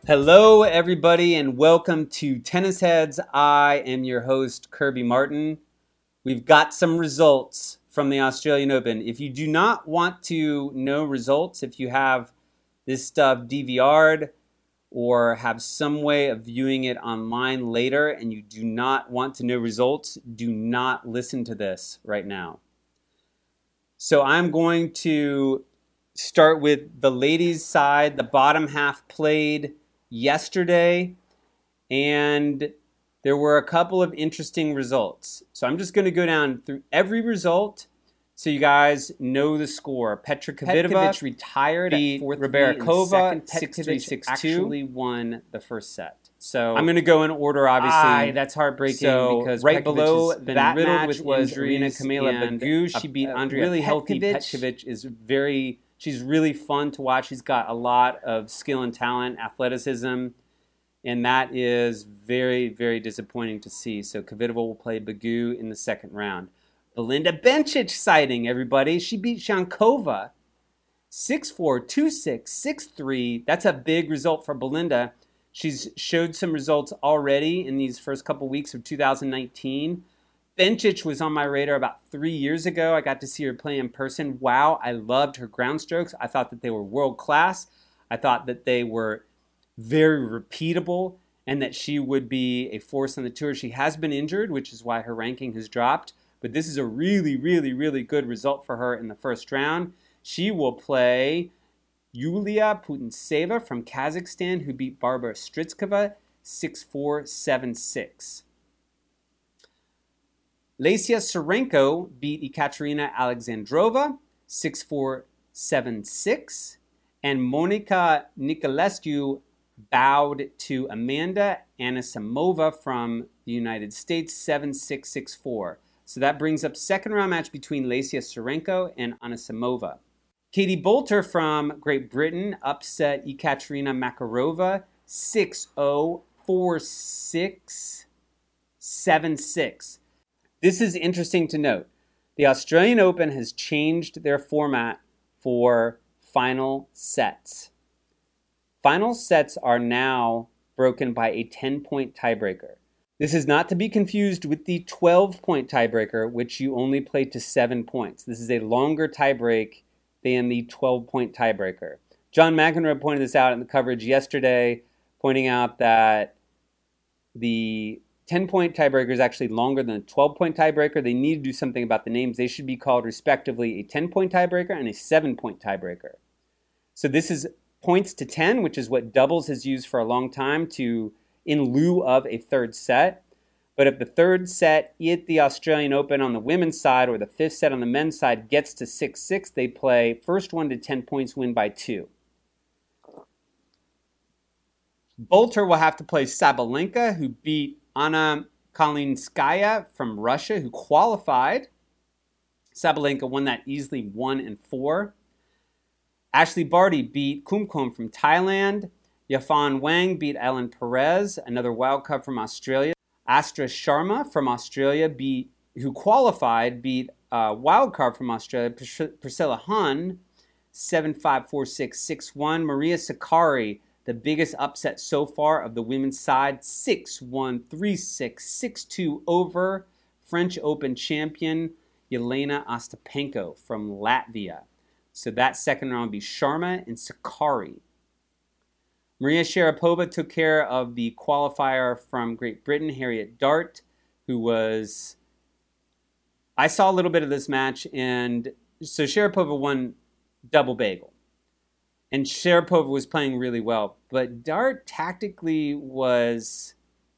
Hello, everybody, and welcome to Tennis Heads. I am your host, Kirby Martin. We've got some results from the Australian Open. If you do not want to know results, if you have this stuff DVR'd or have some way of viewing it online later and you do not want to know results, do not listen to this right now. So I'm going to start with the ladies' side. The bottom half played yesterday, and there were a couple of interesting results. So I'm just going to go down through every result so you guys know the score. Petra Kvitova retired at fourth. Rybarikova 6-3, 6-2 actually won the first set. So I'm going to go in order, obviously. That's heartbreaking because right below that match was Arina Kamila Bagu. She beat Andrea really healthy Petkovic she's really fun to watch. She's got a lot of skill and talent, athleticism, and that is very, very disappointing to see. So Kvitova will play Bagu in the second round. Belinda Bencic sighting, everybody. She beat Shankova 6-4, 2-6, 6-3. That's a big result for Belinda. She's showed some results already in these first couple weeks of 2019. Bencic was on my radar about 3 years ago. I got to see her play in person. Wow, I loved her ground strokes. I thought that they were world class. I thought that they were very repeatable and that she would be a force on the tour. She has been injured, which is why her ranking has dropped. But this is a really, really, really good result for her in the first round. She will play Yulia Putintseva from Kazakhstan, who beat Barbara Strycova 6-4, 7-6. Lesia Tsurenko beat Ekaterina Alexandrova 6-4, 7-6. And Monica Niculescu bowed to Amanda Anisimova from the United States 7-6, 6-4. So that brings up second round match between Lesia Tsurenko and Anisimova. Katie Boulter from Great Britain upset Ekaterina Makarova 6-0, 4-6, 7-6. This is interesting to note. The Australian Open has changed their format for final sets. Final sets are now broken by a 10-point tiebreaker. This is not to be confused with the 12-point tiebreaker, which you only play to 7 points. This is a longer tiebreak than the 12-point tiebreaker. John McEnroe pointed this out in the coverage yesterday, pointing out that the 10-point tiebreaker is actually longer than a 12-point tiebreaker. They need to do something about the names. They should be called respectively a 10-point tiebreaker and a 7-point tiebreaker. So this is points to 10, which is what doubles has used for a long time in lieu of a third set. But if the third set at the Australian Open on the women's side or the fifth set on the men's side gets to 6-6, they play first one to 10 points, win by 2. Boulter will have to play Sabalenka, who beat Anna Kalinskaya from Russia, who qualified. Sabalenka won that easily 1-4. Ashley Barty beat Kumkum from Thailand. Yafan Wang beat Ellen Perez, another wildcard from Australia. Astra Sharma from Australia, who qualified, beat wildcard from Australia, Priscilla Hun, 7-5, 4-6, 6-1. Maria Sakkari, the biggest upset so far of the women's side, 6-1, 3-6, 6-2 over French Open champion Yelena Ostapenko from Latvia. So that second round will be Sharma and Sakkari. Maria Sharapova took care of the qualifier from Great Britain, Harriet Dart, I saw a little bit of this match, and so Sharapova won double bagel. And Sharapova was playing really well, but Dart tactically was,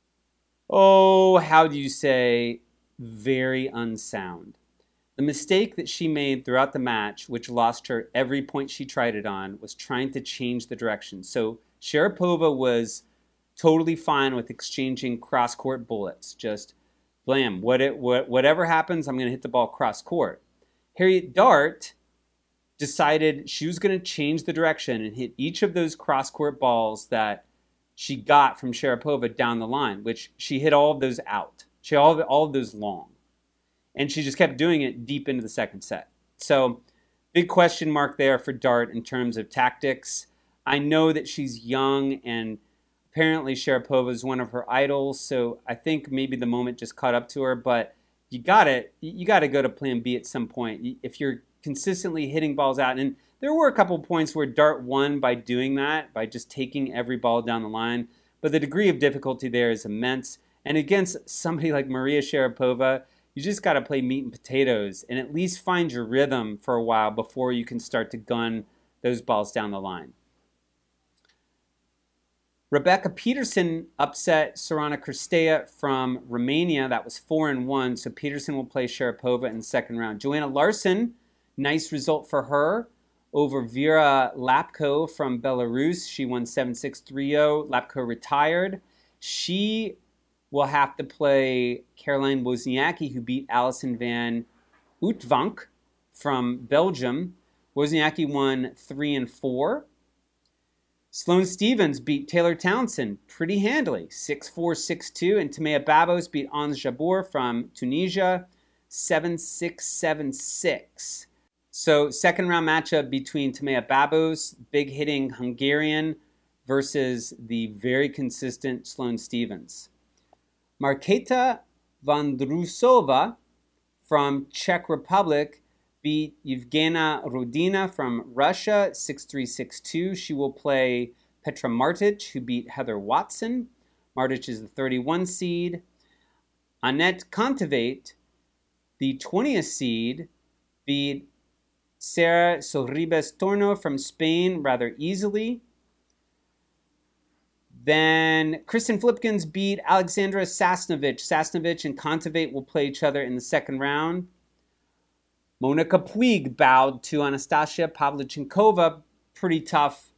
very unsound. The mistake that she made throughout the match, which lost her every point she tried it on, was trying to change the direction. So Sharapova was totally fine with exchanging cross-court bullets. Just, blam, whatever happens, I'm going to hit the ball cross-court. Harriet Dart decided she was going to change the direction and hit each of those cross-court balls that she got from Sharapova down the line, which she hit all of those out. She hit all of those long. And she just kept doing it deep into the second set. So, big question mark there for Dart in terms of tactics. I know that she's young and Apparently, Sharapova is one of her idols, so I think maybe the moment just caught up to her. But you gotta go to Plan B at some point if you're consistently hitting balls out. And there were a couple of points where Dart won by doing that, by just taking every ball down the line. But the degree of difficulty there is immense. And against somebody like Maria Sharapova, you just got to play meat and potatoes and at least find your rhythm for a while before you can start to gun those balls down the line. Rebecca Peterson upset Sorana Cirstea from Romania. That was 4-1, so Peterson will play Sharapova in the second round. Joanna Larsson, nice result for her over Vera Lapko from Belarus. She won 7-6, 3-0. Lapko retired. She will have to play Caroline Wozniacki, who beat Alison van Uytvanck from Belgium. Wozniacki won 3-4. Sloane Stephens beat Taylor Townsend pretty handily, 6-4, 6-2. And Timea Babos beat Ons Jabeur from Tunisia, 7-6, 7-6. So second round matchup between Timea Babos, big hitting Hungarian, versus the very consistent Sloane Stephens. Marketa Vondrousova from Czech Republic beat Evgenia Rodina from Russia, 6-3, 6-2. She will play Petra Martic, who beat Heather Watson. Martic is the 31 seed. Annette Kontaveit, the 20th seed, beat Sarah Sorribes Torno from Spain rather easily. Then Kristen Flipkens beat Alexandra Sasnovich. Sasnovich and Kontaveit will play each other in the second round. Monica Puig bowed to Anastasia Pavlyuchenkova. Pretty tough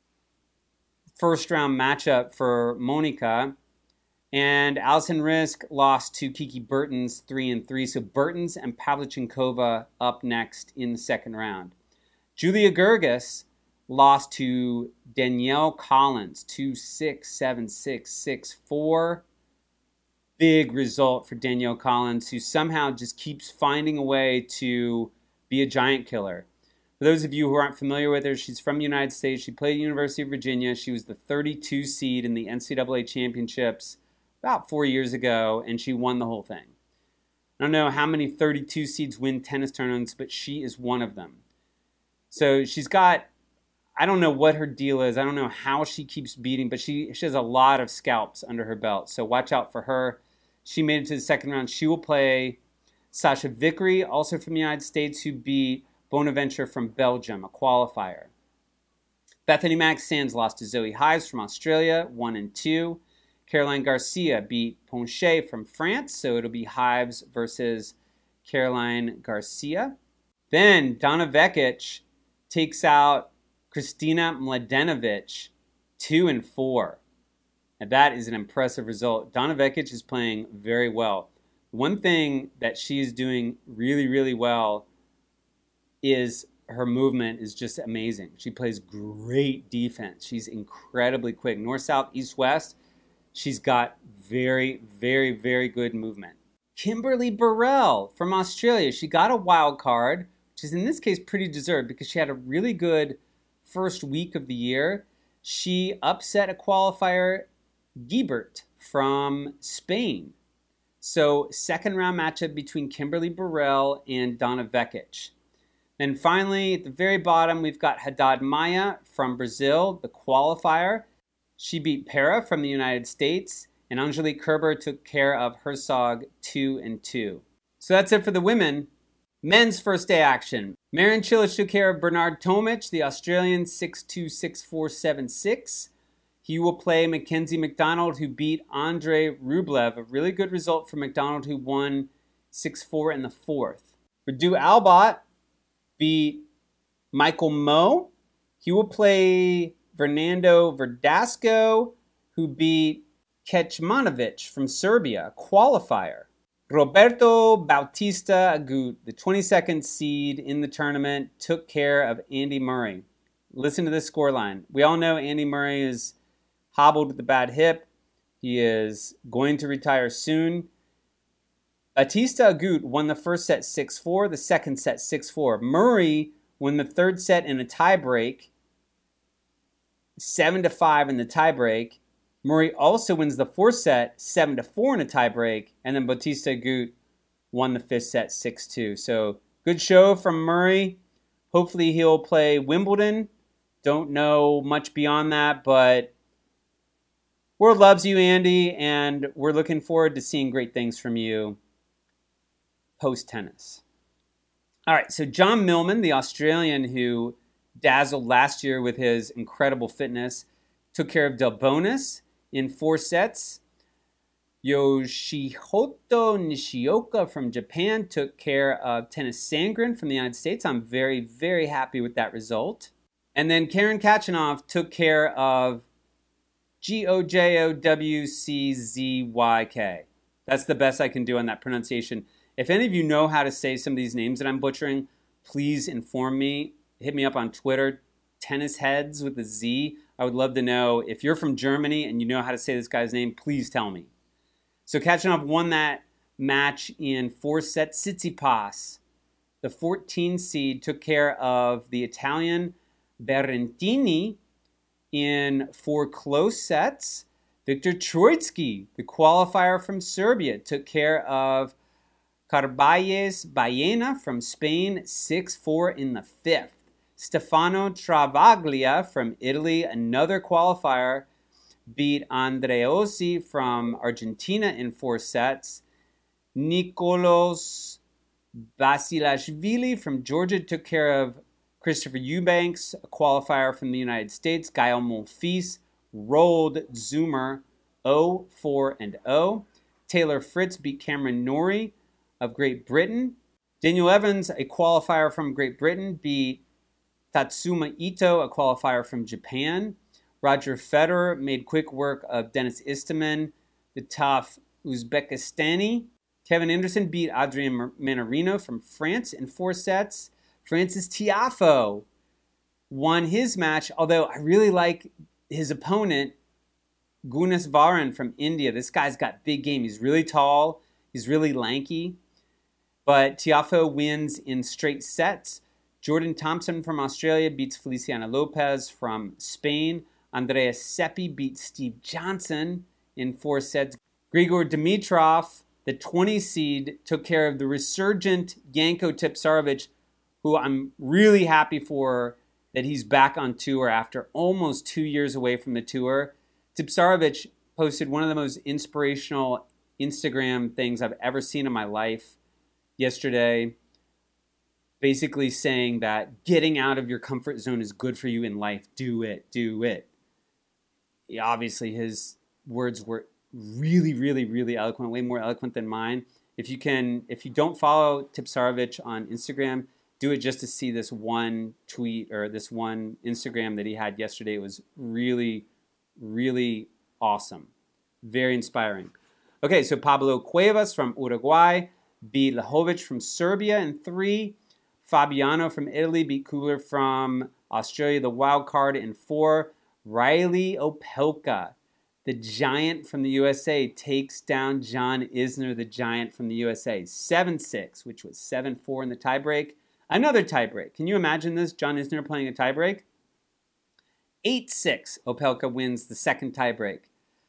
first-round matchup for Monica. And Alison Risk lost to Kiki Bertens 3-3. So Bertens and Pavlyuchenkova up next in the second round. Julia Gerges lost to Danielle Collins 2-6, 7-6, 6-4. Big result for Danielle Collins, who somehow just keeps finding a way to be a giant killer. For those of you who aren't familiar with her, she's from the United States. She played at the University of Virginia. She was the 32 seed in the NCAA championships about 4 years ago, and she won the whole thing. I don't know how many 32 seeds win tennis tournaments, but she is one of them. So she's got, I don't know what her deal is. I don't know how she keeps beating, but she has a lot of scalps under her belt. So watch out for her. She made it to the second round. She will play Sasha Vickery, also from the United States, who beat Bonaventure from Belgium, a qualifier. Bethany Magg-Sands lost to Zoe Hives from Australia, 1-2. Caroline Garcia beat Ponche from France, so it'll be Hives versus Caroline Garcia. Then Donna Vekic takes out Kristina Mladenovic, 2-4. And that is an impressive result. Donna Vekic is playing very well. One thing that she is doing really, really well is her movement is just amazing. She plays great defense. She's incredibly quick. North, south, east, west. She's got very, very, very good movement. Kimberly Burrell from Australia. She got a wild card, which is in this case pretty deserved because she had a really good first week of the year. She upset a qualifier, Guibert from Spain. So second round matchup between Kimberly Burrell and Donna Vekic. Then finally, at the very bottom, we've got Haddad Maia from Brazil, the qualifier. She beat Pera from the United States, and Angelique Kerber took care of Herzog 2-2. So that's it for the women. Men's first day action. Marin Cilic took care of Bernard Tomic, the Australian, 6-2, 6-4, 7-6. He will play Mackenzie McDonald, who beat Andrei Rublev. A really good result for McDonald, who won 6-4 in the fourth. Radu Albot beat Michael Moe. He will play Fernando Verdasco, who beat Kecmanovic from Serbia, a qualifier. Roberto Bautista Agut, the 22nd seed in the tournament, took care of Andy Murray. Listen to this scoreline. We all know Andy Murray is hobbled with a bad hip. He is going to retire soon. Bautista Agut won the first set 6-4, the second set 6-4. Murray won the third set in a tiebreak, 7-5 in the tiebreak. Murray also wins the fourth set 7-4 in a tiebreak, and then Bautista Agut won the fifth set 6-2. So good show from Murray. Hopefully he'll play Wimbledon. Don't know much beyond that, but world loves you, Andy, and we're looking forward to seeing great things from you post-tennis. All right, so John Millman, the Australian who dazzled last year with his incredible fitness, took care of Delbonis in 4 sets. Yoshihito Nishioka from Japan took care of Tennys Sandgren from the United States. I'm very, very happy with that result. And then Karen Khachanov took care of Gojowczyk. That's the best I can do on that pronunciation. If any of you know how to say some of these names that I'm butchering, please inform me. Hit me up on Twitter, Tennis Heads with a Z. I would love to know. If you're from Germany and you know how to say this guy's name, please tell me. So Khachanov won that match in 4 sets. Tsitsipas, the 14 seed, took care of the Italian Berrettini in 4 close sets. Viktor Troicki, the qualifier from Serbia, took care of Carballes Baena from Spain 6-4 in the 5th. Stefano Travaglia from Italy, another qualifier, beat Andreossi from Argentina in 4 sets. Nicolas Basilashvili from Georgia took care of Christopher Eubanks, a qualifier from the United States. Gael Monfils rolled Zoomer 0-4-0. Taylor Fritz beat Cameron Norrie of Great Britain. Daniel Evans, a qualifier from Great Britain, beat Tatsuma Ito, a qualifier from Japan. Roger Federer made quick work of Dennis Istomin, the tough Uzbekistani. Kevin Anderson beat Adrian Manarino from France in 4 sets. Francis Tiafoe won his match, although I really like his opponent, Gunneswaran from India. This guy's got big game. He's really tall. He's really lanky. But Tiafoe wins in straight sets. Jordan Thompson from Australia beats Feliciano Lopez from Spain. Andreas Seppi beat Steve Johnson in 4 sets. Grigor Dimitrov, the 20 seed, took care of the resurgent Janko Tipsarevic, who I'm really happy for that he's back on tour after almost 2 years away from the tour. Tipsarevic posted one of the most inspirational Instagram things I've ever seen in my life yesterday, basically saying that getting out of your comfort zone is good for you in life. Do it. Do it. Yeah, obviously, his words were really, really, really eloquent, way more eloquent than mine. If you don't follow Tipsarevic on Instagram, do it just to see this one tweet or this one Instagram that he had yesterday. It was really, really awesome. Very inspiring. Okay, so Pablo Cuevas from Uruguay beat Lajovic from Serbia in 3. Fabiano from Italy beat Kugler from Australia, the wild card, in 4. Riley Opelka, the giant from the USA, takes down John Isner, the giant from the USA, 7-6, which was 7-4 in the tiebreak. Another tiebreak. Can you imagine this? John Isner playing a tiebreak? 8-6. Opelka wins the second tiebreak.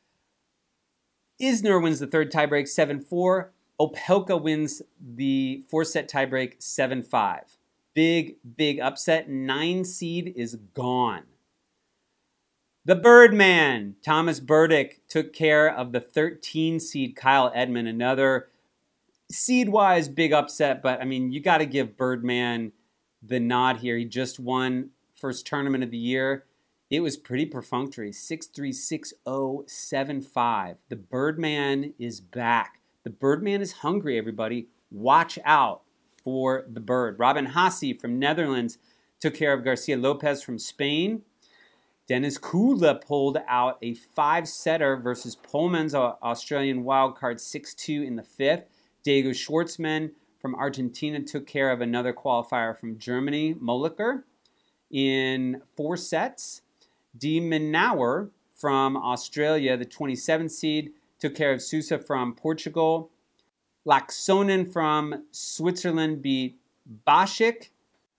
Isner wins the third tiebreak, 7-4. Opelka wins the 4-set tiebreak, 7-5. Big, big upset. 9 seed is gone. The Birdman, Thomas Burdick, took care of the 13 seed Kyle Edmund. Another seed-wise big upset, but I mean, you got to give Birdman the nod here. He just won first tournament of the year. It was pretty perfunctory, 6-3, 6-0, 7-5. The Birdman is back. The Birdman is hungry, everybody. Watch out for the Bird. Robin Haase from Netherlands took care of Garcia Lopez from Spain. Dennis Kudla pulled out a 5-setter versus Pullman's Australian wildcard 6-2 in the 5th. Diego Schwartzman from Argentina took care of another qualifier from Germany, Molliker, in 4 sets. De Minaur from Australia, the 27 seed, took care of Sousa from Portugal. Laaksonen from Switzerland beat Bashik.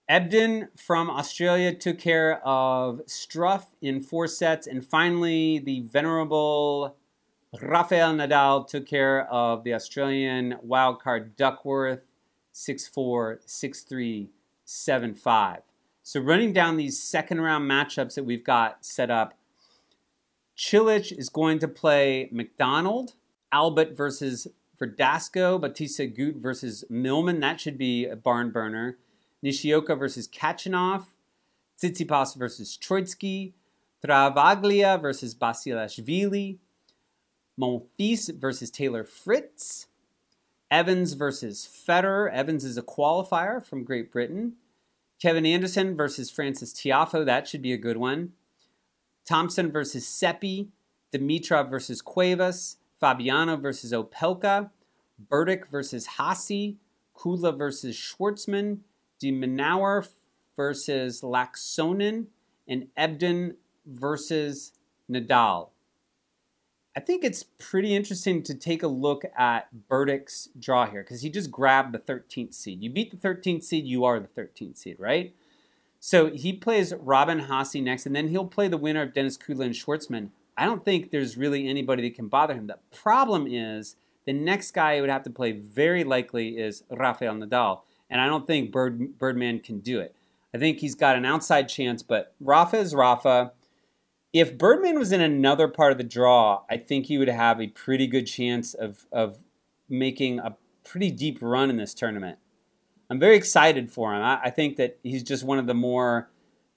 Ebden from Australia took care of Struff in 4 sets. And finally, the venerable Rafael Nadal took care of the Australian wildcard Duckworth 6-4, 6-3, 7-5. So running down these second round matchups that we've got set up, Cilic is going to play McDonald, Albert versus Verdasco, Bautista Agut versus Millman. That should be a barn burner. Nishioka versus Kachanov, Tsitsipas versus Troitsky, Travaglia versus Basilashvili, Monfils versus Taylor Fritz, Evans versus Federer. Evans is a qualifier from Great Britain. Kevin Anderson versus Francis Tiafoe. That should be a good one. Thompson versus Seppi. Dimitrov versus Cuevas. Fabiano versus Opelka. Burdick versus Hassi. Kudla versus Schwartzman. De Minaur versus Laaksonen. And Ebden versus Nadal. I think it's pretty interesting to take a look at Burdick's draw here because he just grabbed the 13th seed. You beat the 13th seed, you are the 13th seed, right? So he plays Robin Haase next, and then he'll play the winner of Dennis Kudla and Schwartzman. I don't think there's really anybody that can bother him. The problem is the next guy he would have to play very likely is Rafael Nadal, and I don't think Birdman can do it. I think he's got an outside chance, but Rafa is Rafa. If Birdman was in another part of the draw, I think he would have a pretty good chance of making a pretty deep run in this tournament. I'm very excited for him. I think that he's just one of the more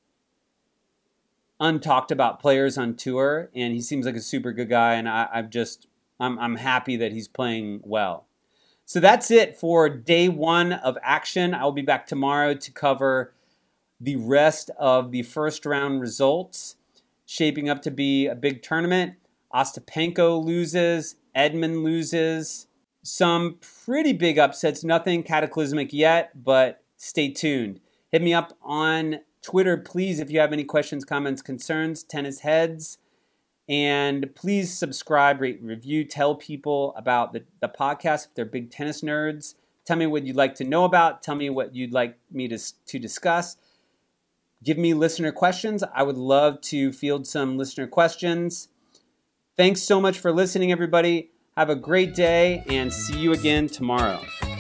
untalked about players on tour, and he seems like a super good guy, and I'm happy that he's playing well. So that's it for day one of action. I'll be back tomorrow to cover the rest of the first round results. Shaping up to be a big tournament. Ostapenko loses. Edmund loses. Some pretty big upsets. Nothing cataclysmic yet, but stay tuned. Hit me up on Twitter, please, if you have any questions, comments, concerns, Tennis Heads. And please subscribe, rate, review. Tell people about the podcast if they're big tennis nerds. Tell me what you'd like to know about. Tell me what you'd like me to discuss. Give me listener questions. I would love to field some listener questions. Thanks so much for listening, everybody. Have a great day, and see you again tomorrow.